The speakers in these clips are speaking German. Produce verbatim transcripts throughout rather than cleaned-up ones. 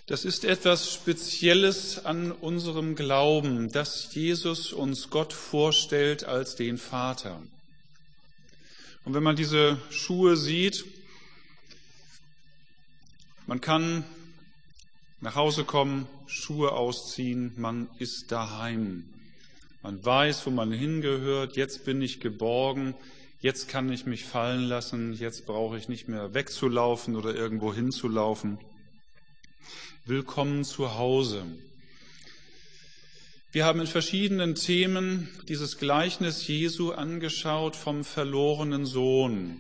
Das ist etwas Spezielles an unserem Glauben, dass Jesus uns Gott vorstellt als den Vater. Und wenn man diese Schuhe sieht, man kann nach Hause kommen, Schuhe ausziehen, man ist daheim. Man weiß, wo man hingehört, jetzt bin ich geborgen, jetzt kann ich mich fallen lassen, jetzt brauche ich nicht mehr wegzulaufen oder irgendwo hinzulaufen. Willkommen zu Hause. Wir haben in verschiedenen Themen dieses Gleichnis Jesu angeschaut vom verlorenen Sohn.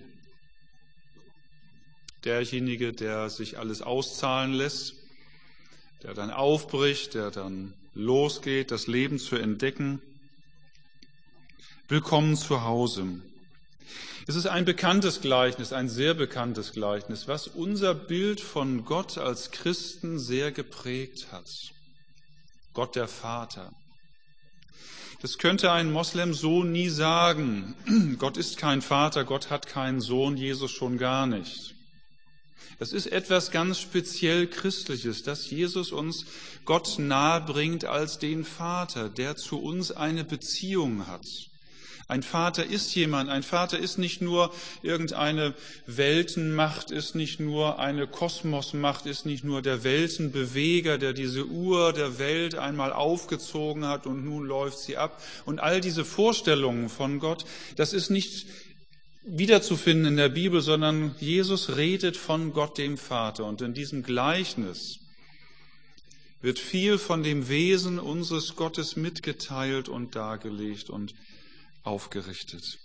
Derjenige, der sich alles auszahlen lässt, der dann aufbricht, der dann losgeht, das Leben zu entdecken. Willkommen zu Hause. Es ist ein bekanntes Gleichnis, ein sehr bekanntes Gleichnis, was unser Bild von Gott als Christen sehr geprägt hat. Gott der Vater. Das könnte ein Moslem so nie sagen. Gott ist kein Vater, Gott hat keinen Sohn, Jesus schon gar nicht. Das ist etwas ganz speziell Christliches, dass Jesus uns Gott nahe bringt als den Vater, der zu uns eine Beziehung hat. Ein Vater ist jemand, ein Vater ist nicht nur irgendeine Weltenmacht, ist nicht nur eine Kosmosmacht, ist nicht nur der Weltenbeweger, der diese Uhr der Welt einmal aufgezogen hat und nun läuft sie ab. Und all diese Vorstellungen von Gott, das ist nicht wiederzufinden in der Bibel, sondern Jesus redet von Gott dem Vater. Und in diesem Gleichnis wird viel von dem Wesen unseres Gottes mitgeteilt und dargelegt und aufgerichtet.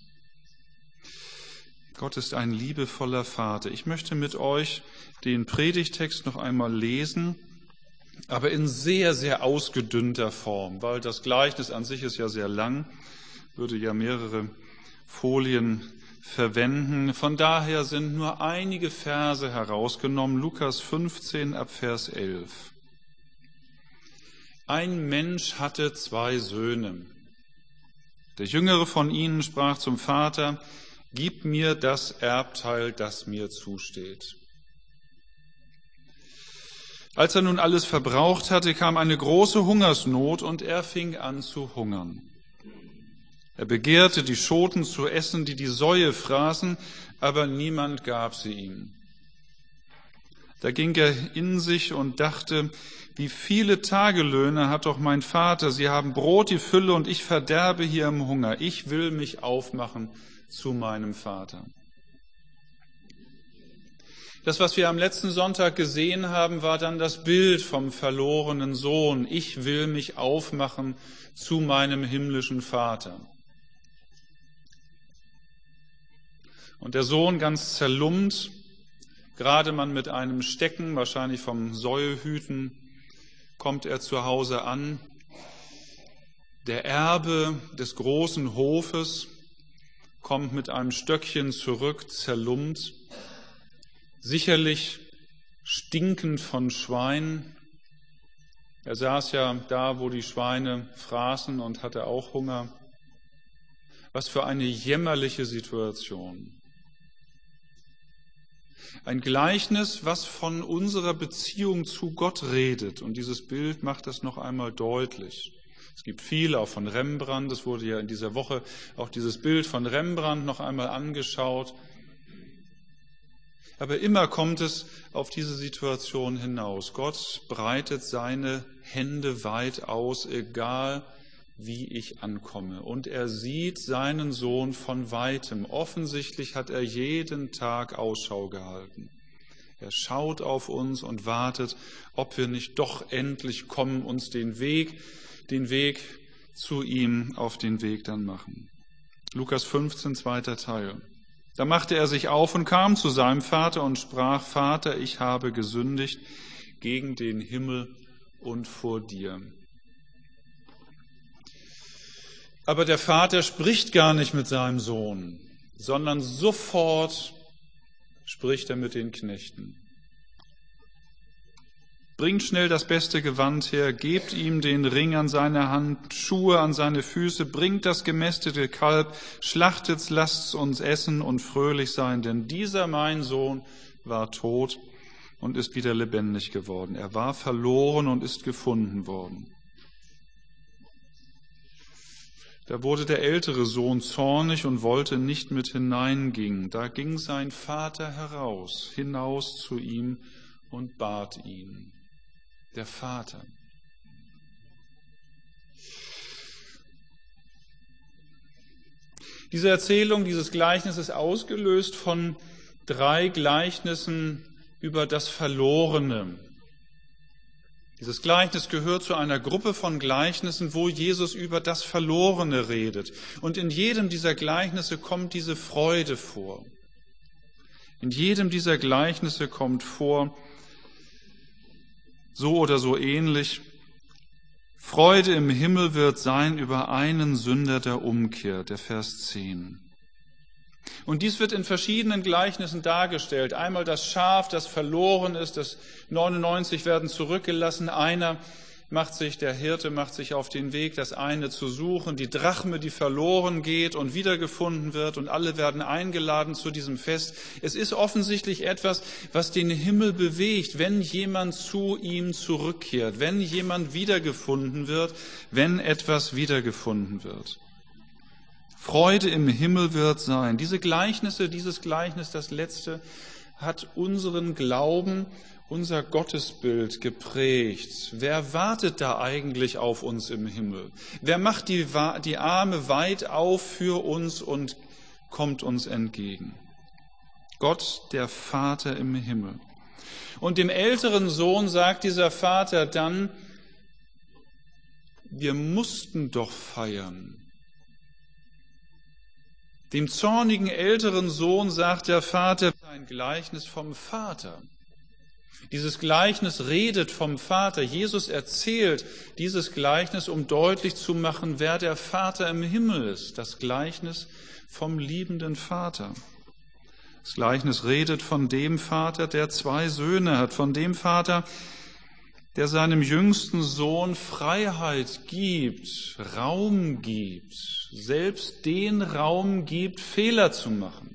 Gott ist ein liebevoller Vater. Ich möchte mit euch den Predigtext noch einmal lesen, aber in sehr, sehr ausgedünnter Form, weil das Gleichnis an sich ist ja sehr lang, würde ja mehrere Folien verwenden. Von daher sind nur einige Verse herausgenommen. Lukas fünfzehn ab Vers elf. Ein Mensch hatte zwei Söhne. Der Jüngere von ihnen sprach zum Vater: Gib mir das Erbteil, das mir zusteht. Als er nun alles verbraucht hatte, kam eine große Hungersnot und er fing an zu hungern. Er begehrte, die Schoten zu essen, die die Säue fraßen, aber niemand gab sie ihm. Da ging er in sich und dachte: Wie viele Tagelöhne hat doch mein Vater, sie haben Brot die Fülle und ich verderbe hier im Hunger. Ich will mich aufmachen zu meinem Vater. Das, was wir am letzten Sonntag gesehen haben, war dann das Bild vom verlorenen Sohn. Ich will mich aufmachen zu meinem himmlischen Vater. Und der Sohn ganz zerlumpt, gerade man mit einem Stecken, wahrscheinlich vom Säuehüten, kommt er zu Hause an. Der Erbe des großen Hofes kommt mit einem Stöckchen zurück, zerlumpt, sicherlich stinkend von Schwein. Er saß ja da, wo die Schweine fraßen und hatte auch Hunger. Was für eine jämmerliche Situation. Ein Gleichnis, was von unserer Beziehung zu Gott redet. Und dieses Bild macht das noch einmal deutlich. Es gibt viel, auch von Rembrandt. Es wurde ja in dieser Woche auch dieses Bild von Rembrandt noch einmal angeschaut. Aber immer kommt es auf diese Situation hinaus. Gott breitet seine Hände weit aus, egal wie ich ankomme. Und er sieht seinen Sohn von weitem. Offensichtlich hat er jeden Tag Ausschau gehalten. Er schaut auf uns und wartet, ob wir nicht doch endlich kommen, uns den Weg, den Weg zu ihm auf den Weg dann machen. Lukas fünfzehn, zweiter Teil. Da machte er sich auf und kam zu seinem Vater und sprach: Vater, ich habe gesündigt gegen den Himmel und vor dir. Aber der Vater spricht gar nicht mit seinem Sohn, sondern sofort spricht er mit den Knechten. Bringt schnell das beste Gewand her, gebt ihm den Ring an seine Hand, Schuhe an seine Füße, bringt das gemästete Kalb, schlachtet's, lasst's uns essen und fröhlich sein, denn dieser mein Sohn war tot und ist wieder lebendig geworden. Er war verloren und ist gefunden worden. Da wurde der ältere Sohn zornig und wollte nicht mit hineingehen. Da ging sein Vater heraus, hinaus zu ihm und bat ihn. Der Vater. Diese Erzählung, dieses Gleichnis ist ausgelöst von drei Gleichnissen über das Verlorene. Dieses Gleichnis gehört zu einer Gruppe von Gleichnissen, wo Jesus über das Verlorene redet. Und in jedem dieser Gleichnisse kommt diese Freude vor. In jedem dieser Gleichnisse kommt vor, so oder so ähnlich, Freude im Himmel wird sein über einen Sünder der Umkehr, der Vers zehn. Und dies wird in verschiedenen Gleichnissen dargestellt. Einmal das Schaf, das verloren ist, das neunundneunzig werden zurückgelassen. Einer macht sich, der Hirte macht sich auf den Weg, das eine zu suchen. Die Drachme, die verloren geht und wiedergefunden wird, und alle werden eingeladen zu diesem Fest. Es ist offensichtlich etwas, was den Himmel bewegt, wenn jemand zu ihm zurückkehrt, wenn jemand wiedergefunden wird, wenn etwas wiedergefunden wird. Freude im Himmel wird sein. Diese Gleichnisse, dieses Gleichnis, das letzte, hat unseren Glauben, unser Gottesbild geprägt. Wer wartet da eigentlich auf uns im Himmel? Wer macht die, die Arme weit auf für uns und kommt uns entgegen? Gott, der Vater im Himmel. Und dem älteren Sohn sagt dieser Vater dann, wir mussten doch feiern. Dem zornigen älteren Sohn sagt der Vater ein Gleichnis vom Vater. Dieses Gleichnis redet vom Vater. Jesus erzählt dieses Gleichnis, um deutlich zu machen, wer der Vater im Himmel ist. Das Gleichnis vom liebenden Vater. Das Gleichnis redet von dem Vater, der zwei Söhne hat, von dem Vater, der seinem jüngsten Sohn Freiheit gibt, Raum gibt, selbst den Raum gibt, Fehler zu machen.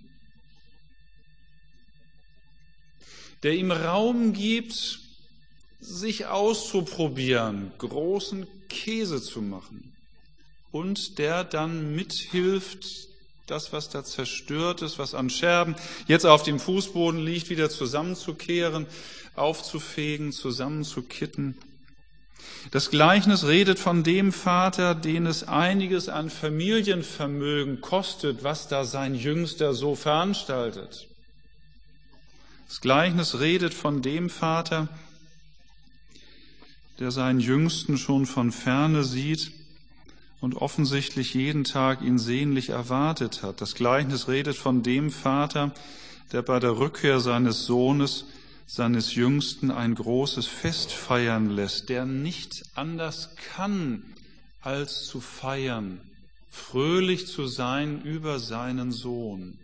Der ihm Raum gibt, sich auszuprobieren, großen Käse zu machen. Und der dann mithilft, das, was da zerstört ist, was an Scherben jetzt auf dem Fußboden liegt, wieder zusammenzukehren, aufzufegen, zusammenzukitten. Das Gleichnis redet von dem Vater, den es einiges an Familienvermögen kostet, was da sein Jüngster so veranstaltet. Das Gleichnis redet von dem Vater, der seinen Jüngsten schon von ferne sieht und offensichtlich jeden Tag ihn sehnlich erwartet hat. Das Gleichnis redet von dem Vater, der bei der Rückkehr seines Sohnes, seines Jüngsten, ein großes Fest feiern lässt, der nicht anders kann, als zu feiern, fröhlich zu sein über seinen Sohn.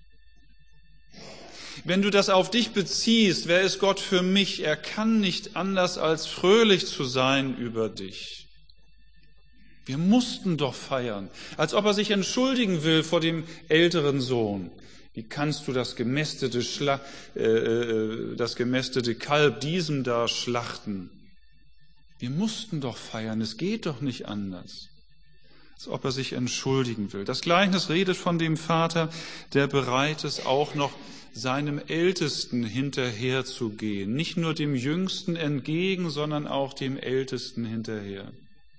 Wenn du das auf dich beziehst, wer ist Gott für mich? Er kann nicht anders, als fröhlich zu sein über dich. Wir mussten doch feiern, als ob er sich entschuldigen will vor dem älteren Sohn. Wie kannst du das gemästete, Schla- äh, das gemästete Kalb diesem da schlachten? Wir mussten doch feiern, es geht doch nicht anders. Als ob er sich entschuldigen will. Das Gleichnis redet von dem Vater, der bereit ist, auch noch seinem Ältesten hinterherzugehen. Nicht nur dem Jüngsten entgegen, sondern auch dem Ältesten hinterher.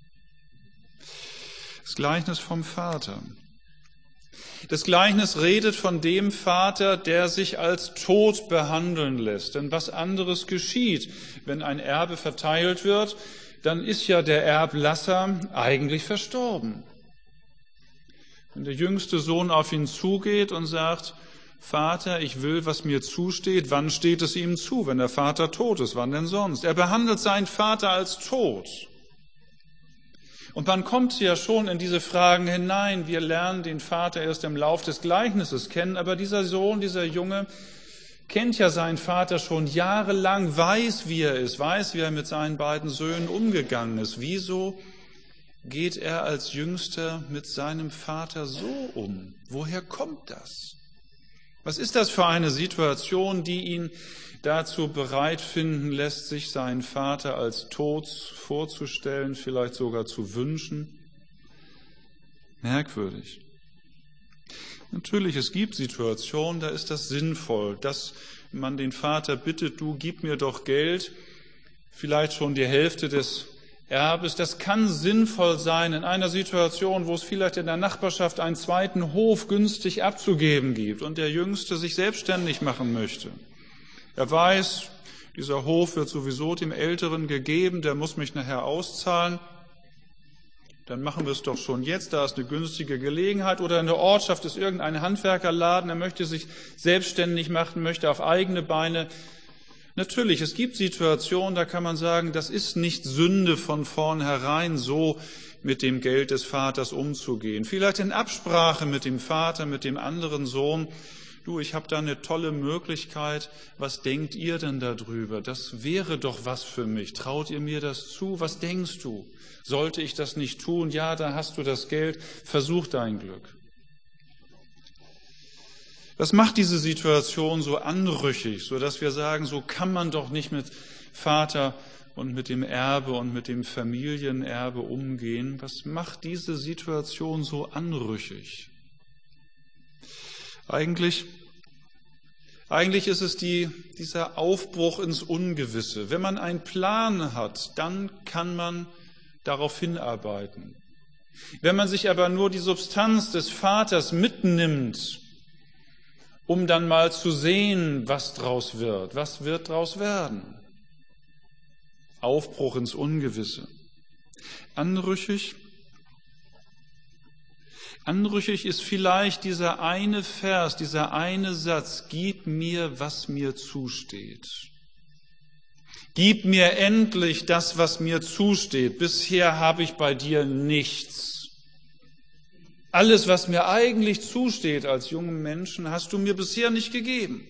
Das Gleichnis vom Vater. Das Gleichnis redet von dem Vater, der sich als tot behandeln lässt. Denn was anderes geschieht, wenn ein Erbe verteilt wird, dann ist ja der Erblasser eigentlich verstorben. Wenn der jüngste Sohn auf ihn zugeht und sagt, Vater, ich will, was mir zusteht, wann steht es ihm zu, wenn der Vater tot ist, wann denn sonst? Er behandelt seinen Vater als tot. Und man kommt ja schon in diese Fragen hinein. Wir lernen den Vater erst im Lauf des Gleichnisses kennen, aber dieser Sohn, dieser Junge, kennt ja seinen Vater schon jahrelang, weiß, wie er ist, weiß, wie er mit seinen beiden Söhnen umgegangen ist. Wieso geht er als Jüngster mit seinem Vater so um? Woher kommt das? Was ist das für eine Situation, die ihn dazu bereit finden lässt, sich seinen Vater als tot vorzustellen, vielleicht sogar zu wünschen? Merkwürdig. Natürlich, es gibt Situationen, da ist das sinnvoll, dass man den Vater bittet, du gib mir doch Geld, vielleicht schon die Hälfte des Erbes. Das kann sinnvoll sein in einer Situation, wo es vielleicht in der Nachbarschaft einen zweiten Hof günstig abzugeben gibt und der Jüngste sich selbstständig machen möchte. Er weiß, dieser Hof wird sowieso dem Älteren gegeben, der muss mich nachher auszahlen. Dann machen wir es doch schon jetzt, da ist eine günstige Gelegenheit. Oder in der Ortschaft ist irgendein Handwerkerladen, er möchte sich selbstständig machen, möchte auf eigene Beine. Natürlich, es gibt Situationen, da kann man sagen, das ist nicht Sünde von vornherein, so mit dem Geld des Vaters umzugehen. Vielleicht in Absprache mit dem Vater, mit dem anderen Sohn. Du, ich habe da eine tolle Möglichkeit, was denkt ihr denn darüber? Das wäre doch was für mich. Traut ihr mir das zu? Was denkst du? Sollte ich das nicht tun? Ja, da hast du das Geld. Versuch dein Glück. Was macht diese Situation so anrüchig, sodass wir sagen, so kann man doch nicht mit Vater und mit dem Erbe und mit dem Familienerbe umgehen? Was macht diese Situation so anrüchig? Eigentlich, eigentlich ist es die, dieser Aufbruch ins Ungewisse. Wenn man einen Plan hat, dann kann man darauf hinarbeiten. Wenn man sich aber nur die Substanz des Vaters mitnimmt, um dann mal zu sehen, was draus wird. Was wird draus werden? Aufbruch ins Ungewisse. Anrüchig. Anrüchig ist vielleicht dieser eine Vers, dieser eine Satz, gib mir, was mir zusteht. Gib mir endlich das, was mir zusteht. Bisher habe ich bei dir nichts. Alles, was mir eigentlich zusteht als jungen Menschen, hast du mir bisher nicht gegeben.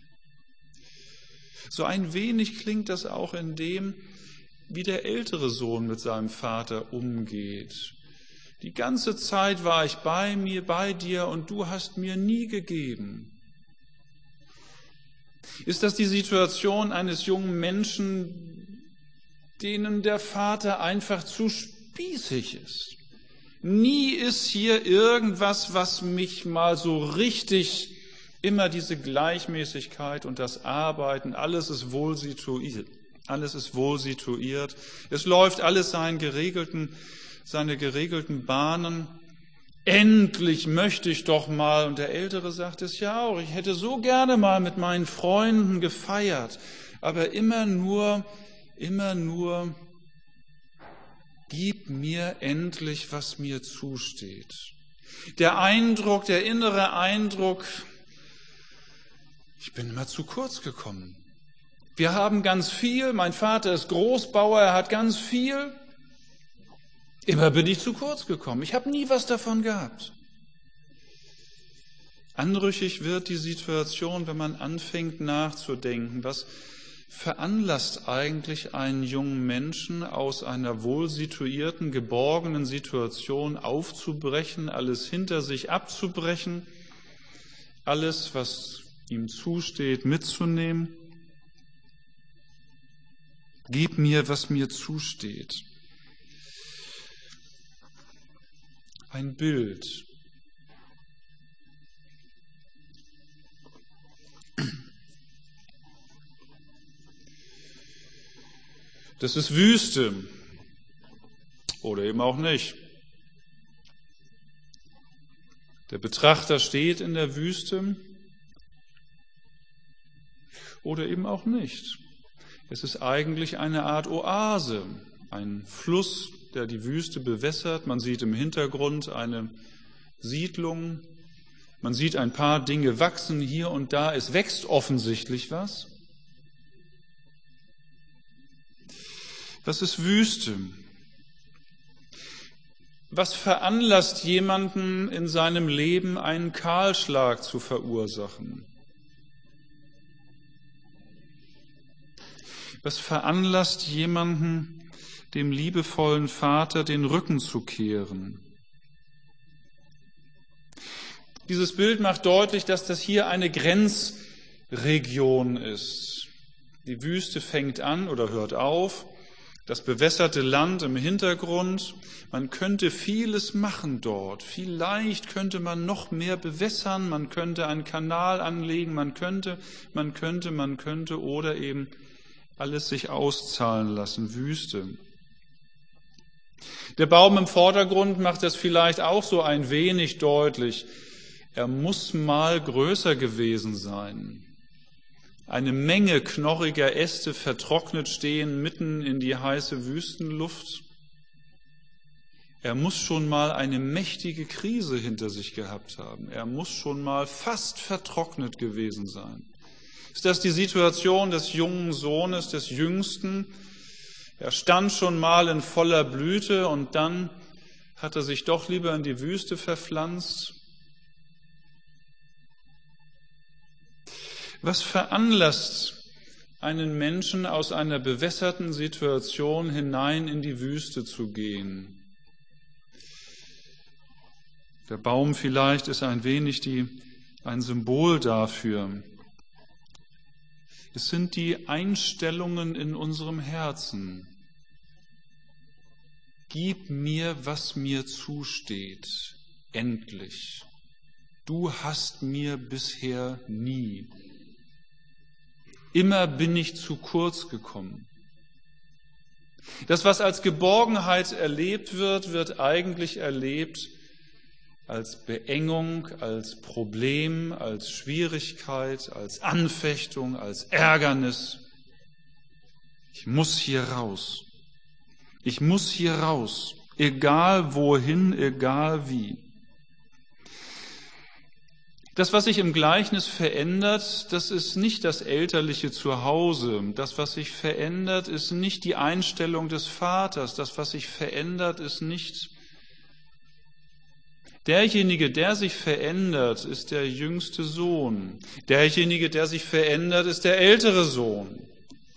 So ein wenig klingt das auch in dem, wie der ältere Sohn mit seinem Vater umgeht. Die ganze Zeit war ich bei mir, bei dir und du hast mir nie gegeben. Ist das die Situation eines jungen Menschen, denen der Vater einfach zu spießig ist? Nie ist hier irgendwas, was mich mal so richtig, immer diese Gleichmäßigkeit und das Arbeiten, alles ist wohl situiert. Alles ist wohl situiert. Es läuft alles seinen geregelten, seine geregelten Bahnen. Endlich möchte ich doch mal, und der Ältere sagt es ja auch, ich hätte so gerne mal mit meinen Freunden gefeiert, aber immer nur, immer nur, gib mir endlich, was mir zusteht. Der Eindruck, der innere Eindruck, ich bin immer zu kurz gekommen. Wir haben ganz viel, mein Vater ist Großbauer, er hat ganz viel. Immer bin ich zu kurz gekommen. Ich habe nie was davon gehabt. Anrüchig wird die Situation, wenn man anfängt nachzudenken, was veranlasst eigentlich einen jungen Menschen aus einer wohlsituierten, geborgenen Situation aufzubrechen, alles hinter sich abzubrechen, alles, was ihm zusteht, mitzunehmen. Gib mir, was mir zusteht. Ein Bild. Das ist Wüste oder eben auch nicht. Der Betrachter steht in der Wüste oder eben auch nicht. Es ist eigentlich eine Art Oase, ein Fluss, der die Wüste bewässert. Man sieht im Hintergrund eine Siedlung. Man sieht ein paar Dinge wachsen hier und da. Es wächst offensichtlich was. Was ist Wüste? Was veranlasst jemanden in seinem Leben, einen Kahlschlag zu verursachen? Was veranlasst jemanden, dem liebevollen Vater den Rücken zu kehren? Dieses Bild macht deutlich, dass das hier eine Grenzregion ist. Die Wüste fängt an oder hört auf, das bewässerte Land im Hintergrund. Man könnte vieles machen dort. Vielleicht könnte man noch mehr bewässern, man könnte einen Kanal anlegen, man könnte, man könnte, man könnte oder eben alles sich auszahlen lassen, Wüste. Der Baum im Vordergrund macht das vielleicht auch so ein wenig deutlich. Er muss mal größer gewesen sein. Eine Menge knorriger Äste vertrocknet stehen mitten in die heiße Wüstenluft. Er muss schon mal eine mächtige Krise hinter sich gehabt haben. Er muss schon mal fast vertrocknet gewesen sein. Ist das die Situation des jungen Sohnes, des Jüngsten? Er stand schon mal in voller Blüte und dann hat er sich doch lieber in die Wüste verpflanzt. Was veranlasst einen Menschen aus einer bewässerten Situation hinein in die Wüste zu gehen? Der Baum vielleicht ist ein wenig die, ein Symbol dafür. Es sind die Einstellungen in unserem Herzen. Gib mir, was mir zusteht, endlich. Du hast mir bisher nie. Immer bin ich zu kurz gekommen. Das, was als Geborgenheit erlebt wird, wird eigentlich erlebt als Beengung, als Problem, als Schwierigkeit, als Anfechtung, als Ärgernis. Ich muss hier raus. Ich muss hier raus, egal wohin, egal wie. Das, was sich im Gleichnis verändert, das ist nicht das elterliche Zuhause. Das, was sich verändert, ist nicht die Einstellung des Vaters. Das, was sich verändert, ist nicht derjenige, der sich verändert, ist der jüngste Sohn. Derjenige, der sich verändert, ist der ältere Sohn.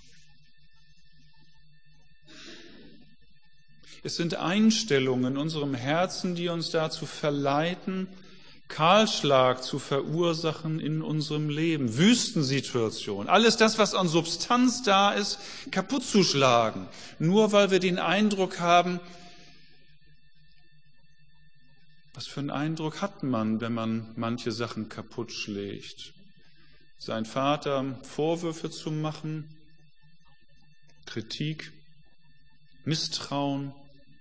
Es sind Einstellungen in unserem Herzen, die uns dazu verleiten, Kahlschlag zu verursachen in unserem Leben, Wüstensituation, alles das, was an Substanz da ist, kaputt zu schlagen, nur weil wir den Eindruck haben, was für einen Eindruck hat man, wenn man manche Sachen kaputt schlägt? Sein Vater Vorwürfe zu machen, Kritik, Misstrauen.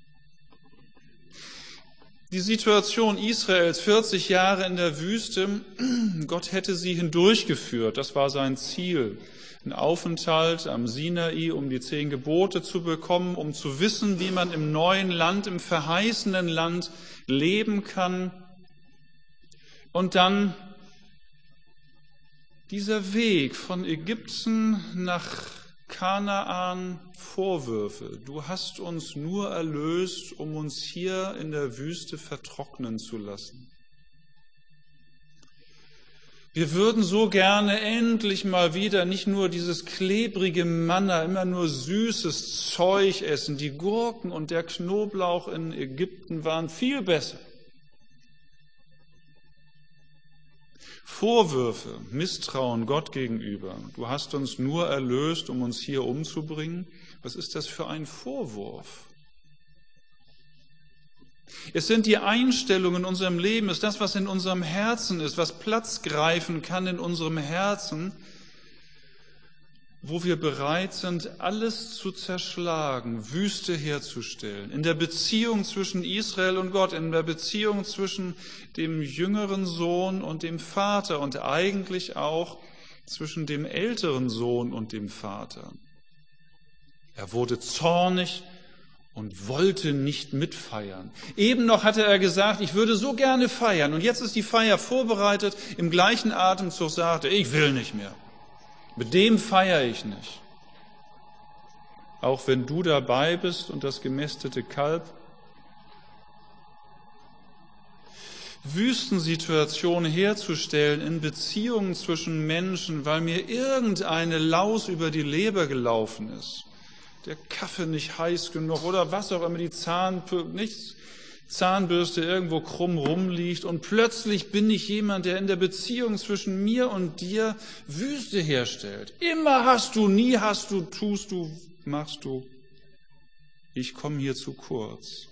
Die Situation Israels, vierzig Jahre in der Wüste, Gott hätte sie hindurchgeführt, das war sein Ziel. Ein Aufenthalt am Sinai, um die zehn Gebote zu bekommen, um zu wissen, wie man im neuen Land, im verheißenen Land leben kann. Und dann dieser Weg von Ägypten nach Kanaan, Vorwürfe. Du hast uns nur erlöst, um uns hier in der Wüste vertrocknen zu lassen. Wir würden so gerne endlich mal wieder nicht nur dieses klebrige Manna, immer nur süßes Zeug essen. Die Gurken und der Knoblauch in Ägypten waren viel besser. Vorwürfe, Misstrauen Gott gegenüber. Du hast uns nur erlöst, um uns hier umzubringen. Was ist das für ein Vorwurf? Es sind die Einstellungen in unserem Leben, es ist das, was in unserem Herzen ist, was Platz greifen kann in unserem Herzen, wo wir bereit sind, alles zu zerschlagen, Wüste herzustellen. In der Beziehung zwischen Israel und Gott, in der Beziehung zwischen dem jüngeren Sohn und dem Vater und eigentlich auch zwischen dem älteren Sohn und dem Vater. Er wurde zornig und wollte nicht mitfeiern. Eben noch hatte er gesagt, ich würde so gerne feiern. Und jetzt ist die Feier vorbereitet. Im gleichen Atemzug sagte er, ich will nicht mehr. Mit dem feiere ich nicht. Auch wenn du dabei bist und das gemästete Kalb. Wüstensituationen herzustellen in Beziehungen zwischen Menschen, weil mir irgendeine Laus über die Leber gelaufen ist. Der Kaffee nicht heiß genug oder was auch immer, die Zahnpulver, nichts. Zahnbürste irgendwo krumm rumliegt und plötzlich bin ich jemand, der in der Beziehung zwischen mir und dir Wüste herstellt. Immer hast du, nie hast du, tust du, machst du. Ich komme hier zu kurz.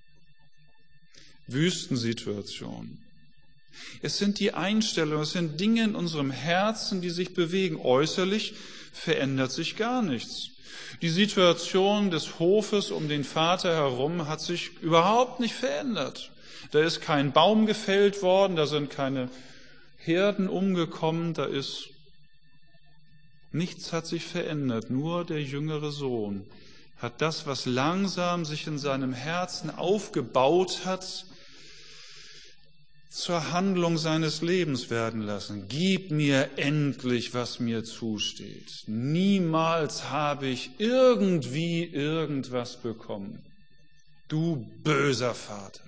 Wüstensituation. Es sind die Einstellungen, es sind Dinge in unserem Herzen, die sich bewegen. Äußerlich verändert sich gar nichts. Die Situation des Hofes um den Vater herum hat sich überhaupt nicht verändert. Da ist kein Baum gefällt worden, da sind keine Herden umgekommen, da ist nichts hat sich verändert. Nur der jüngere Sohn hat das, was langsam sich in seinem Herzen aufgebaut hat, zur Handlung seines Lebens werden lassen. Gib mir endlich, was mir zusteht. Niemals habe ich irgendwie irgendwas bekommen. Du böser Vater.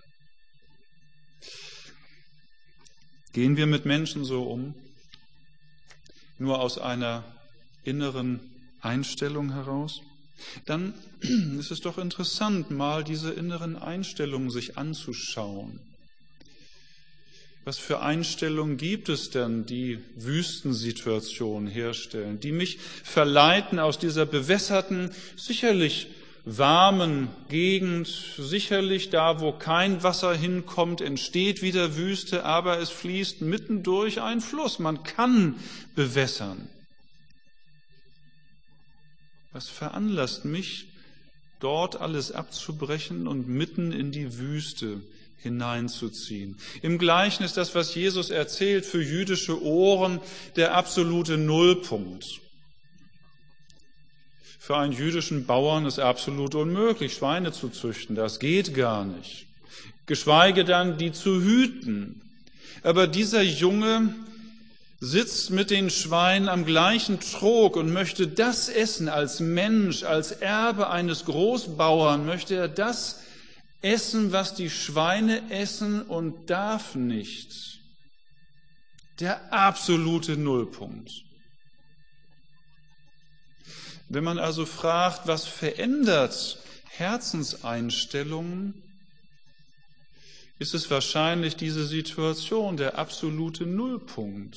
Gehen wir mit Menschen so um? Nur aus einer inneren Einstellung heraus? Dann ist es doch interessant, mal diese inneren Einstellungen sich anzuschauen. Was für Einstellungen gibt es denn, die Wüstensituationen herstellen, die mich verleiten, aus dieser bewässerten, sicherlich warmen Gegend, sicherlich da, wo kein Wasser hinkommt, entsteht wieder Wüste, aber es fließt mitten durch ein Fluss. Man kann bewässern. Was veranlasst mich, dort alles abzubrechen und mitten in die Wüste hineinzuziehen? Im Gleichnis, das, was Jesus erzählt, für jüdische Ohren der absolute Nullpunkt. Für einen jüdischen Bauern ist absolut unmöglich, Schweine zu züchten. Das geht gar nicht. Geschweige dann, die zu hüten. Aber dieser Junge sitzt mit den Schweinen am gleichen Trog und möchte das essen als Mensch, als Erbe eines Großbauern, möchte er das essen, was die Schweine essen und darf nicht. Der absolute Nullpunkt. Wenn man also fragt, was verändert Herzenseinstellungen, ist es wahrscheinlich diese Situation, der absolute Nullpunkt.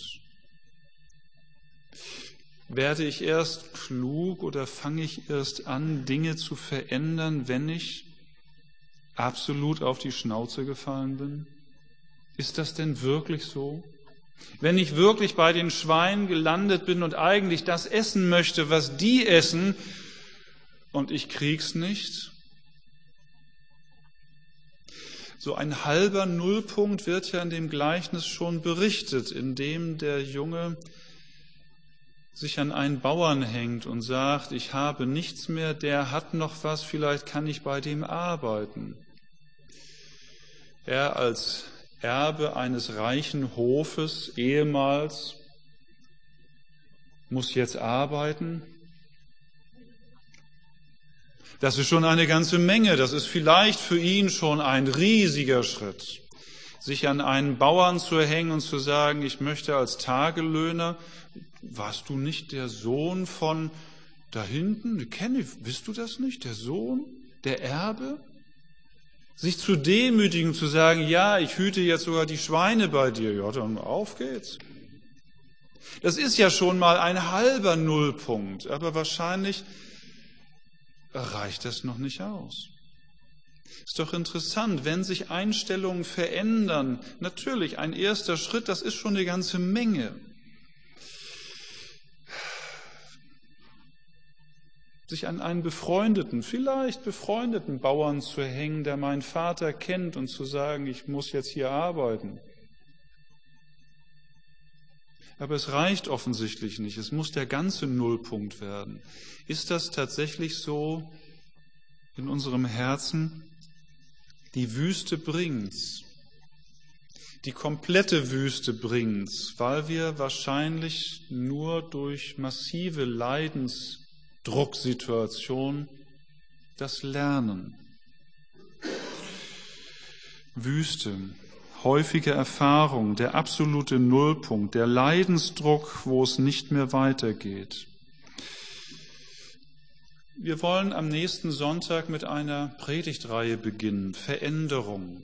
Werde ich erst klug oder fange ich erst an, Dinge zu verändern, wenn ich absolut auf die Schnauze gefallen bin? Ist das denn wirklich so? Wenn ich wirklich bei den Schweinen gelandet bin und eigentlich das essen möchte, was die essen, und ich krieg's nicht? So ein halber Nullpunkt wird ja in dem Gleichnis schon berichtet, in dem der Junge sich an einen Bauern hängt und sagt, ich habe nichts mehr, der hat noch was, vielleicht kann ich bei dem arbeiten. Er als Erbe eines reichen Hofes ehemals muss jetzt arbeiten. Das ist schon eine ganze Menge, das ist vielleicht für ihn schon ein riesiger Schritt, sich an einen Bauern zu hängen und zu sagen, ich möchte als Tagelöhner, warst du nicht der Sohn von da hinten, kenne ich, bist du das nicht, der Sohn, der Erbe? Sich zu demütigen, zu sagen, ja, ich hüte jetzt sogar die Schweine bei dir, ja, dann auf geht's. Das ist ja schon mal ein halber Nullpunkt, aber wahrscheinlich reicht das noch nicht aus. Ist doch interessant, wenn sich Einstellungen verändern. Natürlich, ein erster Schritt, das ist schon eine ganze Menge. Sich an einen befreundeten, vielleicht befreundeten Bauern zu hängen, der meinen Vater kennt, und zu sagen, ich muss jetzt hier arbeiten. Aber es reicht offensichtlich nicht. Es muss der ganze Nullpunkt werden. Ist das tatsächlich so in unserem Herzen? Die Wüste bringt's. Die komplette Wüste bringt's, weil wir wahrscheinlich nur durch massive Leidensdrucksituationen das lernen. Wüste. Häufige Erfahrung, der absolute Nullpunkt, der Leidensdruck, wo es nicht mehr weitergeht. Wir wollen am nächsten Sonntag mit einer Predigtreihe beginnen, Veränderung.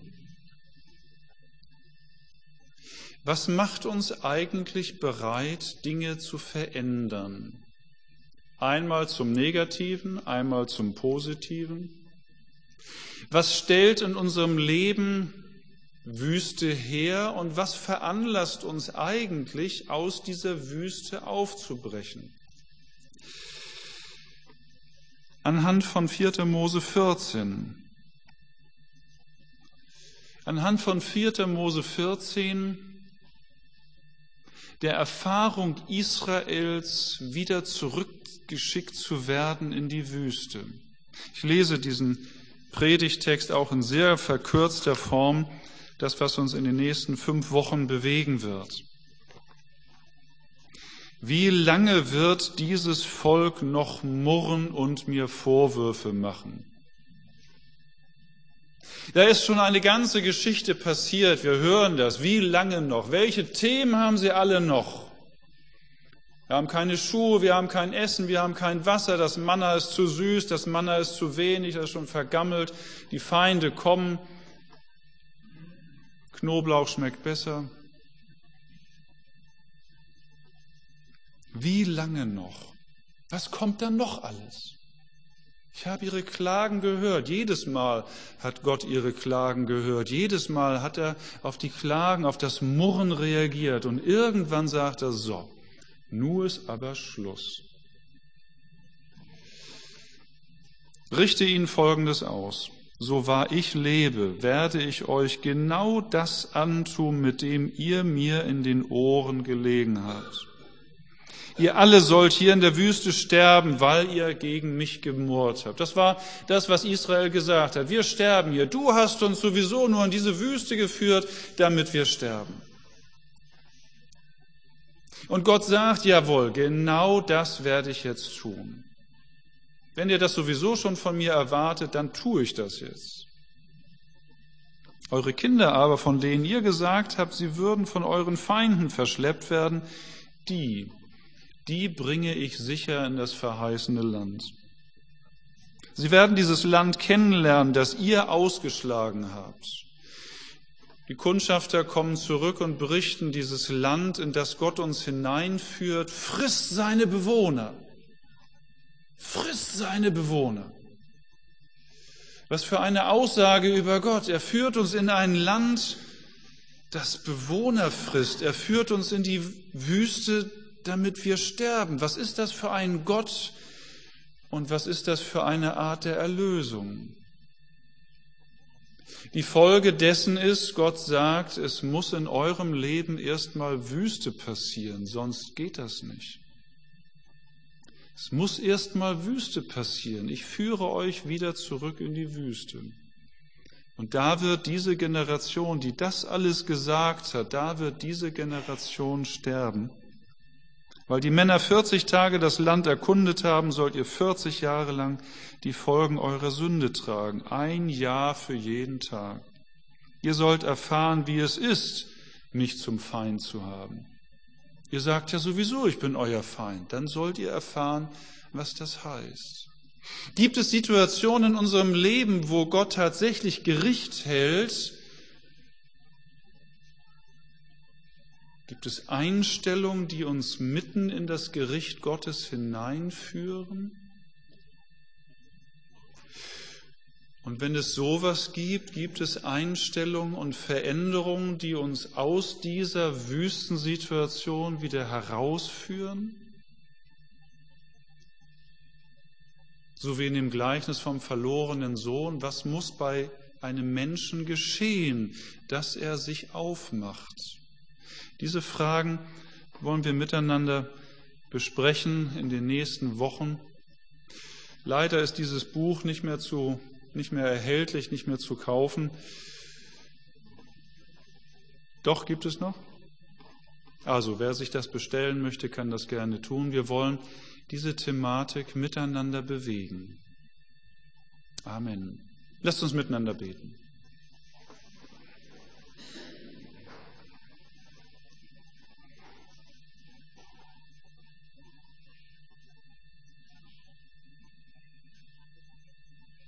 Was macht uns eigentlich bereit, Dinge zu verändern? Einmal zum Negativen, einmal zum Positiven. Was stellt in unserem Leben Wüste her und was veranlasst uns eigentlich, aus dieser Wüste aufzubrechen? Anhand von vierter Mose vierzehn. Anhand von vierter Mose vierzehn, der Erfahrung Israels, wieder zurückgeschickt zu werden in die Wüste. Ich lese diesen Predigttext auch in sehr verkürzter Form, das, was uns in den nächsten fünf Wochen bewegen wird. Wie lange wird dieses Volk noch murren und mir Vorwürfe machen? Da ist schon eine ganze Geschichte passiert, wir hören das. Wie lange noch? Welche Themen haben sie alle noch? Wir haben keine Schuhe, wir haben kein Essen, wir haben kein Wasser, das Manna ist zu süß, das Manna ist zu wenig, das ist schon vergammelt, die Feinde kommen, Knoblauch schmeckt besser. Wie lange noch? Was kommt dann noch alles? Ich habe ihre Klagen gehört. Jedes Mal hat Gott ihre Klagen gehört. Jedes Mal hat er auf die Klagen, auf das Murren reagiert. Und irgendwann sagt er, so, nun ist aber Schluss. Richte ihnen Folgendes aus. So wahr ich lebe, werde ich euch genau das antun, mit dem ihr mir in den Ohren gelegen habt. Ihr alle sollt hier in der Wüste sterben, weil ihr gegen mich gemurrt habt. Das war das, was Israel gesagt hat. Wir sterben hier. Du hast uns sowieso nur in diese Wüste geführt, damit wir sterben. Und Gott sagt, jawohl, genau das werde ich jetzt tun. Wenn ihr das sowieso schon von mir erwartet, dann tue ich das jetzt. Eure Kinder aber, von denen ihr gesagt habt, sie würden von euren Feinden verschleppt werden, die Die bringe ich sicher in das verheißene Land. Sie werden dieses Land kennenlernen, das ihr ausgeschlagen habt. Die Kundschafter kommen zurück und berichten, dieses Land, in das Gott uns hineinführt, frisst seine Bewohner. Frisst seine Bewohner. Was für eine Aussage über Gott. Er führt uns in ein Land, das Bewohner frisst. Er führt uns in die Wüste, damit wir sterben. Was ist das für ein Gott und was ist das für eine Art der Erlösung? Die Folge dessen ist, Gott sagt, es muss in eurem Leben erstmal Wüste passieren, sonst geht das nicht. Es muss erstmal Wüste passieren. Ich führe euch wieder zurück in die Wüste. Und da wird diese Generation, die das alles gesagt hat, da wird diese Generation sterben. Weil die Männer vierzig Tage das Land erkundet haben, sollt ihr vierzig Jahre lang die Folgen eurer Sünde tragen. Ein Jahr für jeden Tag. Ihr sollt erfahren, wie es ist, mich zum Feind zu haben. Ihr sagt ja sowieso, ich bin euer Feind. Dann sollt ihr erfahren, was das heißt. Gibt es Situationen in unserem Leben, wo Gott tatsächlich Gericht hält? Gibt es Einstellungen, die uns mitten in das Gericht Gottes hineinführen? Und wenn es sowas gibt, gibt es Einstellungen und Veränderungen, die uns aus dieser Wüstensituation wieder herausführen? So wie in dem Gleichnis vom verlorenen Sohn, was muss bei einem Menschen geschehen, dass er sich aufmacht? Diese Fragen wollen wir miteinander besprechen in den nächsten Wochen. Leider ist dieses Buch nicht mehr zu, nicht mehr erhältlich, nicht mehr zu kaufen. Doch, gibt es noch? Also, wer sich das bestellen möchte, kann das gerne tun. Wir wollen diese Thematik miteinander bewegen. Amen. Lasst uns miteinander beten.